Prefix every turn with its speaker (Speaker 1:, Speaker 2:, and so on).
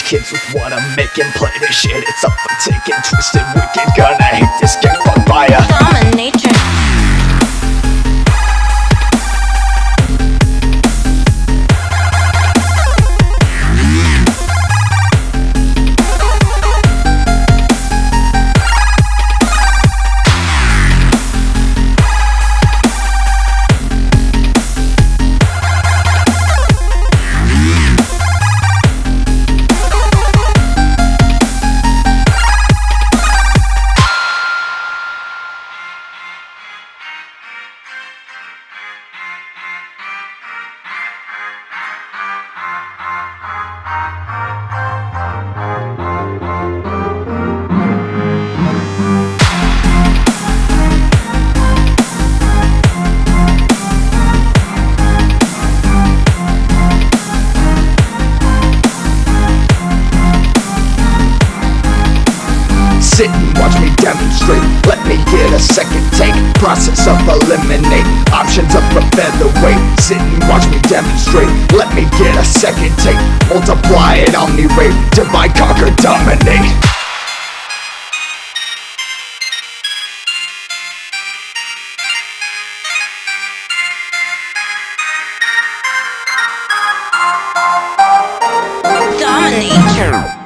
Speaker 1: kids with what I'm making. Play this shit, it's up for taking. Twisted, wicked, gonna hate this, get fucked by a
Speaker 2: dominator.
Speaker 1: Sit and watch me demonstrate. Let me get a second take. Process of eliminate options up for featherweight. Sit and watch me demonstrate. Let me get a second take. Multiply it, omni-rate. Divide, conquer, dominate.
Speaker 2: Dominator.